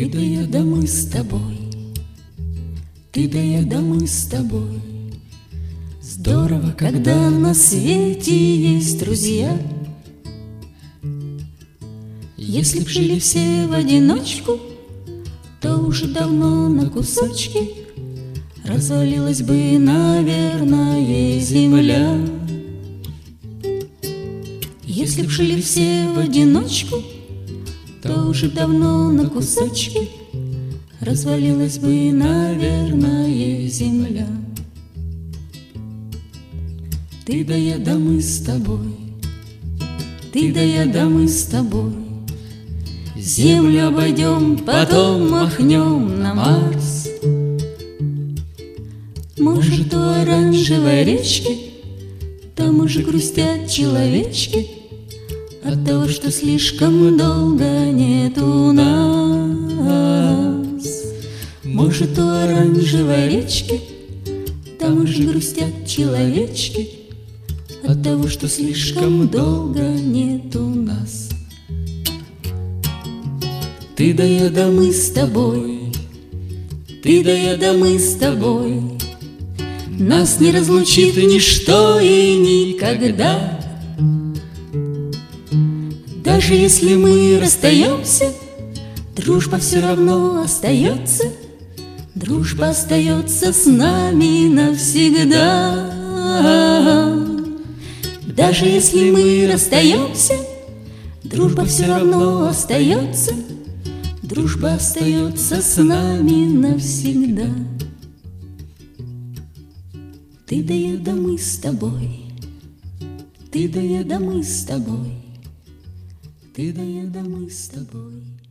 Ты да я да мы с тобой, ты да я да мы с тобой. Здорово, когда на свете есть друзья. Если б жили все в одиночку, то уже давно на кусочки развалилась бы, наверное, земля. Если б жили все в одиночку, то уже давно на кусочки развалилась бы, наверное, земля. Ты да я да мы с тобой, ты да я да мы с тобой. Землю обойдем, потом махнем на Марс. Может, у оранжевой речки там уже грустят человечки от того, что слишком долго нету нас. Может, у оранжевой речки там уже грустят человечки от того, что слишком долго нету нас. Ты да я да мы с тобой, ты да я да мы с тобой. Нас не разлучит ничто и никогда. Даже если мы расстаемся, дружба все равно остается. Дружба остается с нами навсегда. Даже если мы расстаемся, дружба все равно остается. Дружба остается с нами навсегда. Ты да я да мы с тобой, ты да я да мы с тобой, ты да я да мы с тобой.